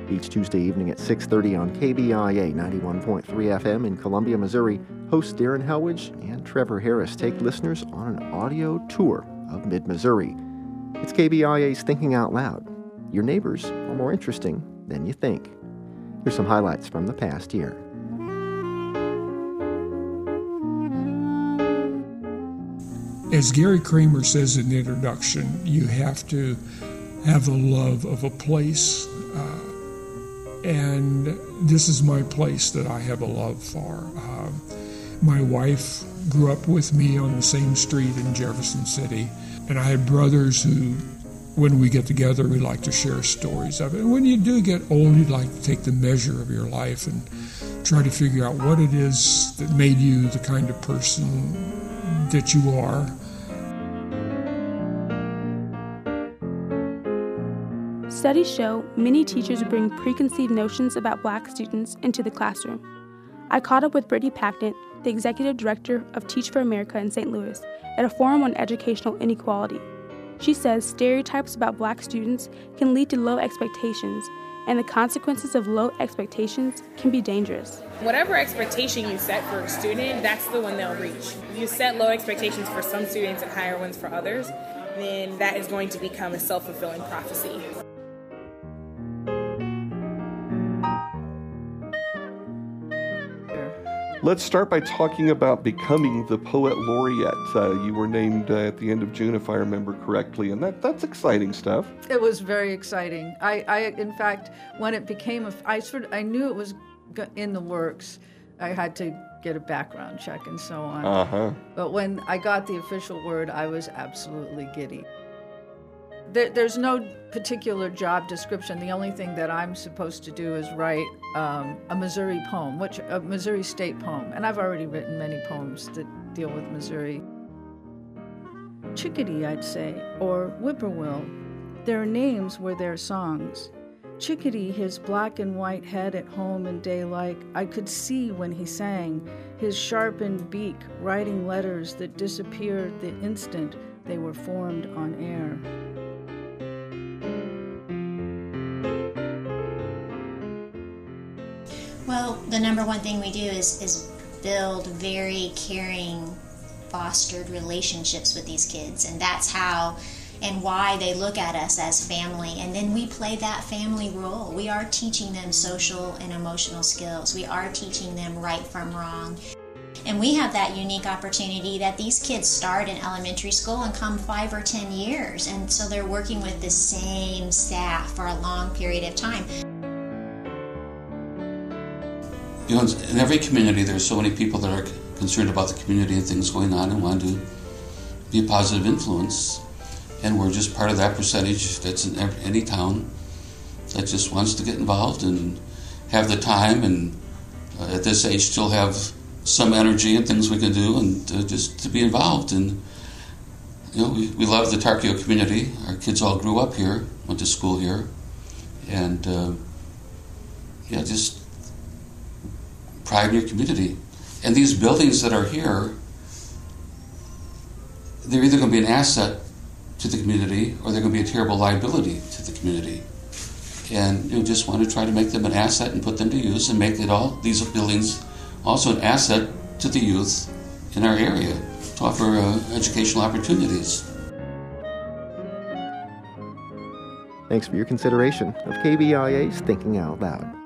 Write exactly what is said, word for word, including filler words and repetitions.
Each Tuesday evening at six thirty on K B I A ninety-one point three F M in Columbia, Missouri, hosts Darren Helwich and Trevor Harris take listeners on an audio tour of mid-Missouri. It's K B I A's Thinking Out Loud. Your neighbors are more interesting than you think. Here's some highlights from the past year. As Gary Kramer says in the introduction, you have to have a love of a place, uh, and this is my place that I have a love for. Uh, my wife grew up with me on the same street in Jefferson City, and I had brothers who, when we get together, we like to share stories of it. And when you do get old, you'd like to take the measure of your life and try to figure out what it is that made you the kind of person that you are. Studies show many teachers bring preconceived notions about Black students into the classroom. I caught up with Brittany Packnett, the Executive Director of Teach for America in Saint Louis, at a forum on educational inequality. She says stereotypes about Black students can lead to low expectations, and the consequences of low expectations can be dangerous. Whatever expectation you set for a student, that's the one they'll reach. If you set low expectations for some students and higher ones for others, then that is going to become a self-fulfilling prophecy. Let's start by talking about becoming the Poet Laureate. Uh, you were named uh, at the end of June, if I remember correctly, and that, that's exciting stuff. It was very exciting. I, I, in fact, when it became, a, I sort of, I knew it was in the works. I had to get a background check and so on. Uh-huh. But when I got the official word, I was absolutely giddy. There, there's no particular job description. The only thing that I'm supposed to do is write um, a Missouri poem, which a Missouri State poem, and I've already written many poems that deal with Missouri. Chickadee, I'd say, or whippoorwill. Their names were their songs. Chickadee, his black and white head at home in daylight, I could see when he sang, his sharpened beak writing letters that disappeared the instant they were formed on air. Well, the number one thing we do is, is build very caring, fostered relationships with these kids. And that's how and why they look at us as family. And then we play that family role. We are teaching them social and emotional skills. We are teaching them right from wrong. And we have that unique opportunity that these kids start in elementary school and come five or ten years. And so they're working with the same staff for a long period of time. You know, in every community, there's so many people that are concerned about the community and things going on and want to be a positive influence. And we're just part of that percentage that's in any town that just wants to get involved and have the time and uh, at this age still have some energy and things we can do and uh, just to be involved. And, you know, we, we love the Tarkio community. Our kids all grew up here, went to school here. And, uh, yeah, just pride in your community. And these buildings that are here, they're either going to be an asset to the community or they're going to be a terrible liability to the community. And you know, just want to try to make them an asset and put them to use and make it all, these buildings, also an asset to the youth in our area to offer uh, educational opportunities. Thanks for your consideration of K B I A's Thinking Out Loud.